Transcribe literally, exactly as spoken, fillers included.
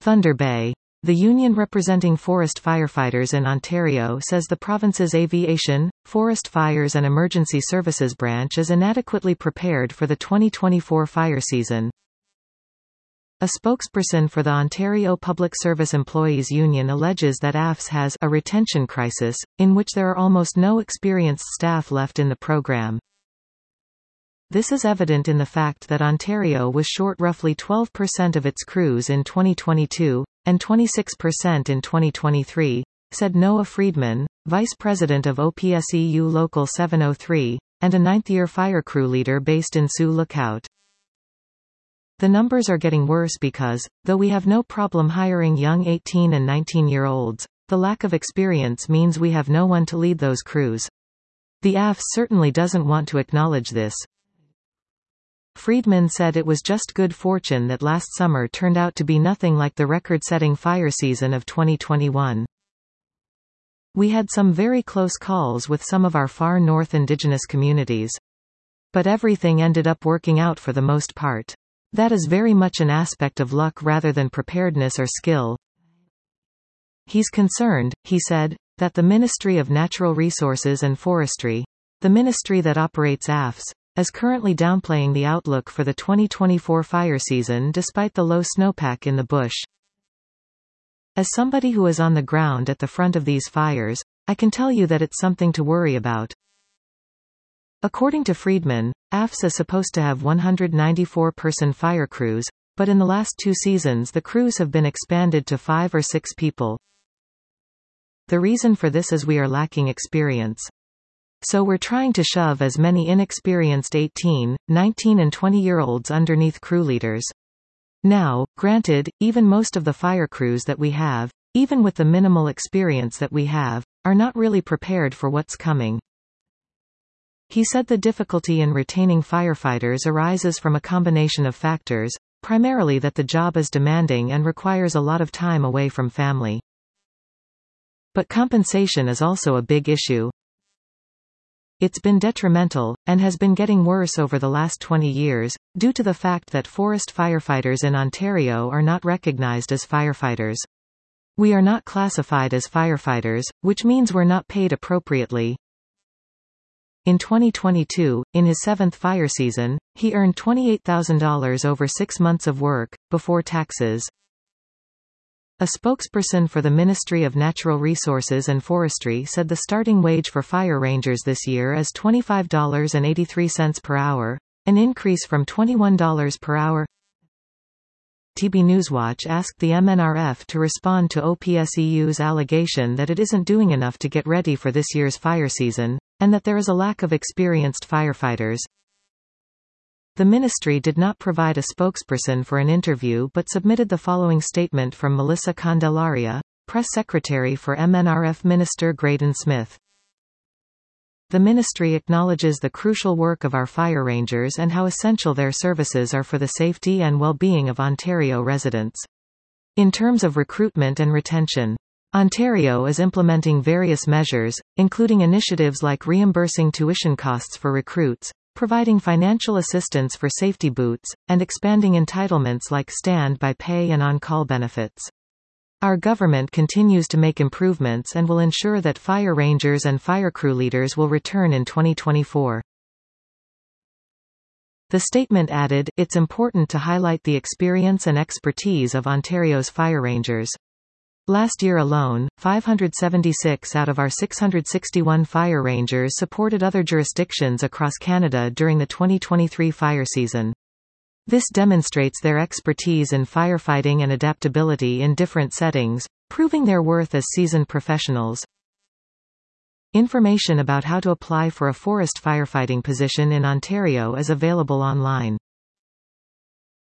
Thunder Bay. The union representing forest firefighters in Ontario says the province's aviation, forest fires and emergency services branch is inadequately prepared for the twenty twenty-four fire season. A spokesperson for the Ontario Public Service Employees Union alleges that A F S has a retention crisis, in which there are almost no experienced staff left in the program. This is evident in the fact that Ontario was short roughly twelve percent of its crews in twenty twenty-two, and twenty-six percent in twenty twenty-three, said Noah Friedman, Vice President of O P S E U Local seven oh three, and a ninth-year fire crew leader based in Sioux Lookout. The numbers are getting worse because, though we have no problem hiring young eighteen and nineteen-year-olds, the lack of experience means we have no one to lead those crews. The A F S certainly doesn't want to acknowledge this. Friedman said it was just good fortune that last summer turned out to be nothing like the record-setting fire season of twenty twenty-one. We had some very close calls with some of our far north Indigenous communities. But everything ended up working out for the most part. That is very much an aspect of luck rather than preparedness or skill. He's concerned, he said, that the Ministry of Natural Resources and Forestry, the ministry that operates A F S, is currently downplaying the outlook for the twenty twenty-four fire season despite the low snowpack in the bush. As somebody who is on the ground at the front of these fires, I can tell you that it's something to worry about. According to Friedman, A F S is supposed to have one hundred ninety-four person fire crews, but in the last two seasons the crews have been expanded to five or six people. The reason for this is we are lacking experience. So we're trying to shove as many inexperienced eighteen, nineteen and twenty-year-olds underneath crew leaders. Now, granted, even most of the fire crews that we have, even with the minimal experience that we have, are not really prepared for what's coming. He said the difficulty in retaining firefighters arises from a combination of factors, primarily that the job is demanding and requires a lot of time away from family. But compensation is also a big issue. It's been detrimental, and has been getting worse over the last twenty years, due to the fact that forest firefighters in Ontario are not recognized as firefighters. We are not classified as firefighters, which means we're not paid appropriately. In twenty twenty-two, in his seventh fire season, he earned twenty-eight thousand dollars over six months of work, before taxes. A spokesperson for the Ministry of Natural Resources and Forestry said the starting wage for fire rangers this year is twenty-five dollars and eighty-three cents per hour, an increase from twenty-one dollars per hour. T B Newswatch asked the M N R F to respond to O P S E U's allegation that it isn't doing enough to get ready for this year's fire season, and that there is a lack of experienced firefighters. The ministry did not provide a spokesperson for an interview but submitted the following statement from Melissa Candelaria, press secretary for M N R F Minister Graydon Smith. The ministry acknowledges the crucial work of our fire rangers and how essential their services are for the safety and well-being of Ontario residents. In terms of recruitment and retention, Ontario is implementing various measures, including initiatives like reimbursing tuition costs for recruits, providing financial assistance for safety boots, and expanding entitlements like stand-by pay and on-call benefits. Our government continues to make improvements and will ensure that fire rangers and fire crew leaders will return in twenty twenty-four. The statement added, "It's important to highlight the experience and expertise of Ontario's fire rangers. Last year alone, five hundred seventy-six out of our six hundred sixty-one fire rangers supported other jurisdictions across Canada during the twenty twenty-three fire season. This demonstrates their expertise in firefighting and adaptability in different settings, proving their worth as seasoned professionals." Information about how to apply for a forest firefighting position in Ontario is available online.